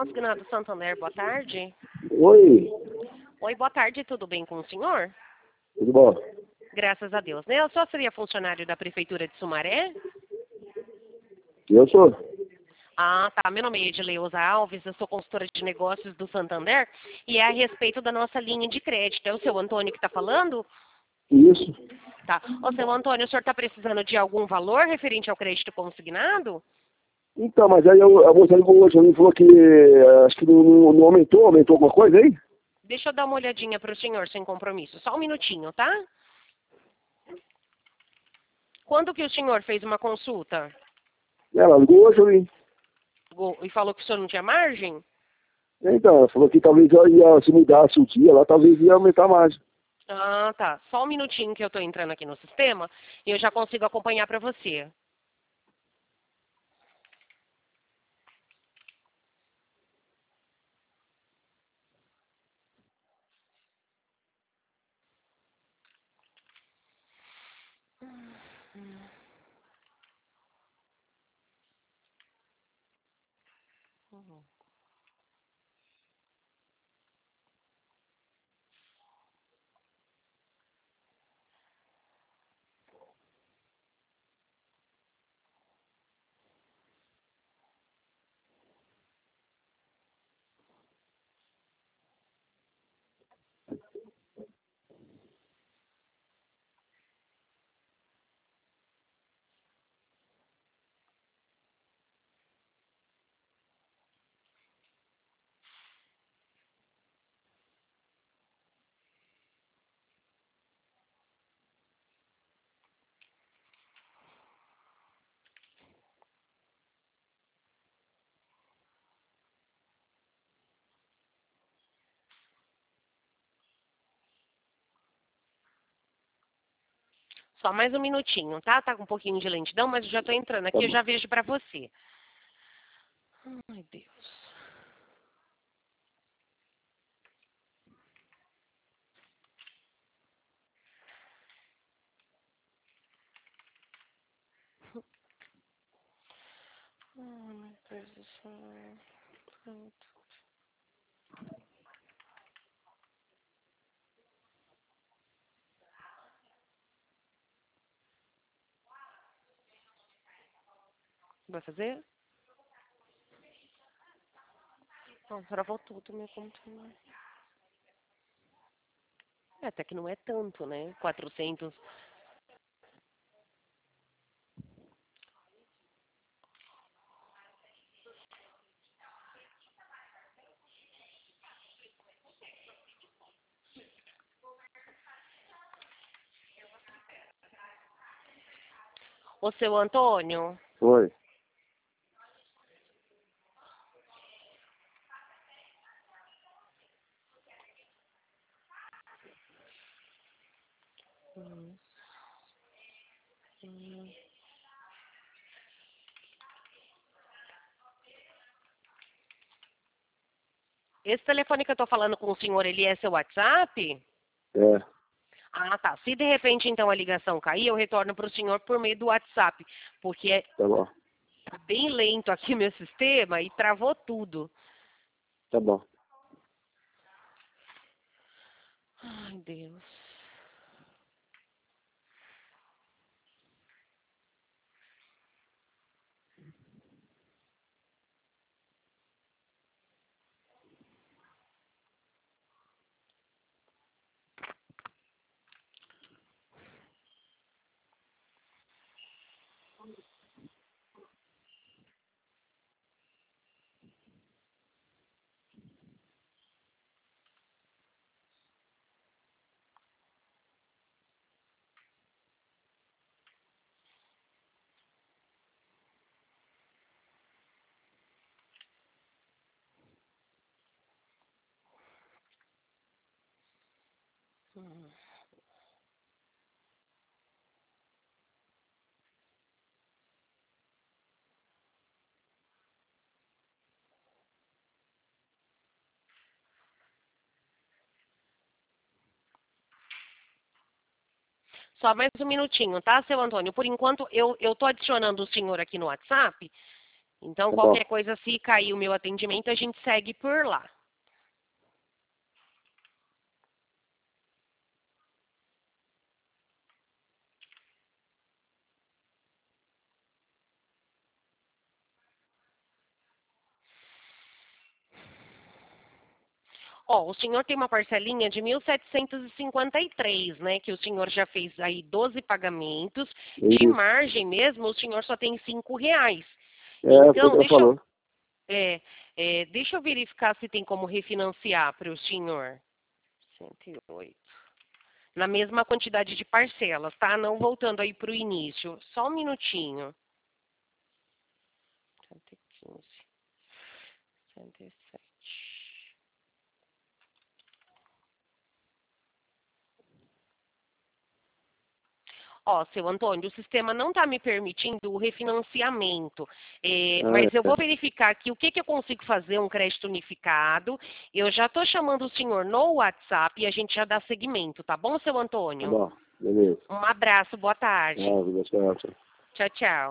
Consignado Santander, boa tarde. Oi, Oi, boa tarde, tudo bem com o senhor? tudo bom? Graças a Deus, né? Eu só seria funcionário da Prefeitura de Sumaré? Eu sou. Ah, tá. Meu nome é Edileuza Alves, eu sou consultora de negócios do Santander e é a respeito da nossa linha de crédito. É o seu Antônio que está falando? Isso. Tá. Ô, seu Antônio, o senhor está precisando de algum valor referente ao crédito consignado? Então, mas aí a moça ligou hoje, ela me falou que acho que não aumentou alguma coisa aí? Deixa eu dar uma olhadinha para o senhor, sem compromisso. Só um minutinho, tá? Quando que o senhor fez uma consulta? Ela ligou hoje, eu vim. E falou que o senhor não tinha margem? Então, ela falou que talvez se mudasse o dia lá, talvez ia aumentar mais. Ah, tá. Só um minutinho que eu estou entrando aqui no sistema e eu já consigo acompanhar para você. Só mais um minutinho, tá? Tá com um pouquinho de lentidão, mas eu já estou entrando Tá aqui, eu bom. já vejo para você. Ai, Deus. Ai, meu Deus do céu. Pronto. Vai fazer? Não, travou tudo meu computador. É, até que não é tanto, né? 400. Ô, seu Antônio, Oi. esse telefone que eu tô falando com o senhor, ele é seu WhatsApp? É, Ah, tá. Se de repente, então, a ligação cair, eu retorno para o senhor por meio do WhatsApp, porque tá bom. tá bem lento aqui meu sistema e travou tudo. Tá bom. Ai, Deus. Só mais um minutinho, tá, seu Antônio? Por enquanto, eu tô adicionando o senhor aqui no WhatsApp Então, Tá qualquer bom. coisa, se cair o meu atendimento, a gente segue por lá. Ó, o senhor tem uma parcelinha de 1.753, né? Que o senhor já fez aí 12 pagamentos. De Isso. margem mesmo, o senhor só tem R$ 5. Foi o Então, que ela falou. é, deixa eu verificar se tem como refinanciar para o senhor. 108. Na mesma quantidade de parcelas, tá? Não voltando aí para o início. Só um minutinho. 115, 107. Ó, seu Antônio, o sistema não está me permitindo o refinanciamento, mas eu É. vou verificar aqui o que eu consigo fazer, um crédito unificado. Eu já estou chamando o senhor no WhatsApp e a gente já dá seguimento, tá bom, seu Tá Antônio? bom. Beleza. Um abraço, boa tarde. Tchau, tchau, tchau. Tchau, tchau.